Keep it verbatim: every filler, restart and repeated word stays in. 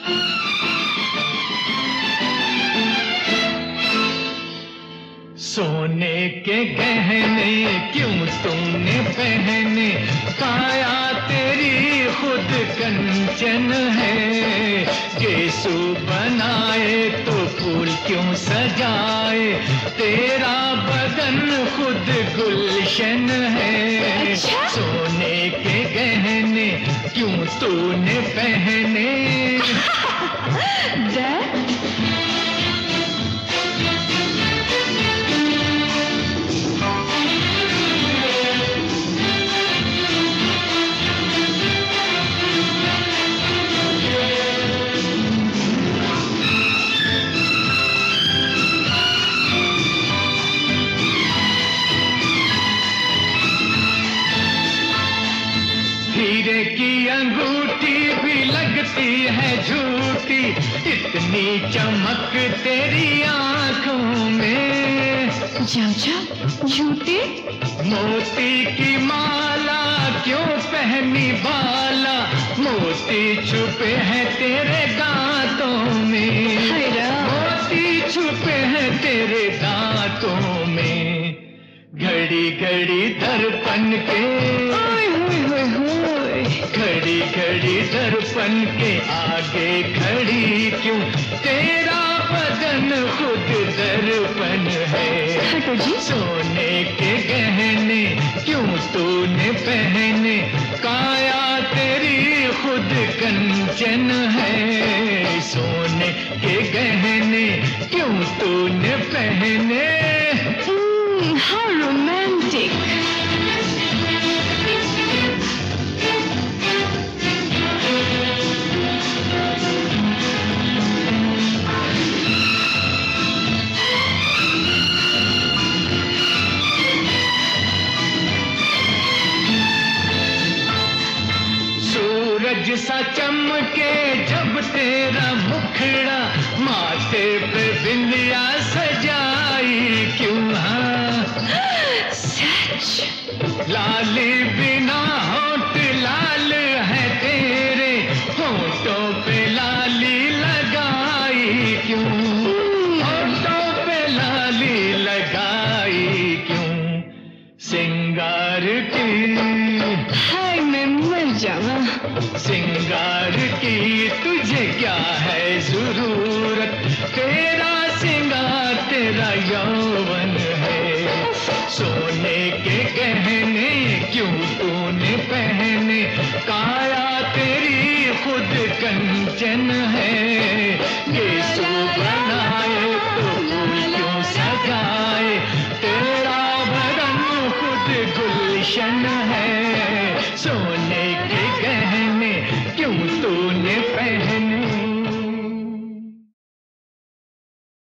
सोने के गहने क्यों तूने पहने, काया तेरी खुद कंचन है। गेसु बनाए तो फूल क्यों सजाए, तेरा बदन खुद गुलशन है। अच्छा? सोने के गहने क्यों तूने पहने। हीरे की अंगूठी भी लगती है झूठी, इतनी चमक तेरी आंखों में। जा झूठी। मोती की माला क्यों पहनी बाला, मोती छुपे हैं तेरे दांतों में। मोती छुपे हैं तेरे दांतों में। घड़ी घड़ी दर्पण के, घड़ी घड़ी दर्पण के आगे खड़ी क्यों, तेरा बदन खुद दर्पण है। सोने के गहने क्यों तूने पहने, काया तेरी खुद कंचन है। सोने के गहने क्यों तूने पहने। How romantic! सूरज सा चमके जब तेरा मुखड़ा, माथे पे बिंदिया सजाई क्यों। हाँ सच। लाली बिना होठ लाल है तेरे, होठों पे लाली लगाई क्यों। होठों पे लाली लगाई क्यों। सिंगार की, हाय मैं मर जावा। सिंगार की तुझे क्या है जरूरत, तेरा सिंगार तेरा यौवन है। सोने के गहने क्यों तूने पहने, काया तेरी खुद कंचन है। गेसु बनाए तो फूल क्यों सजाए, तेरा बदन खुद गुलशन है। सोने के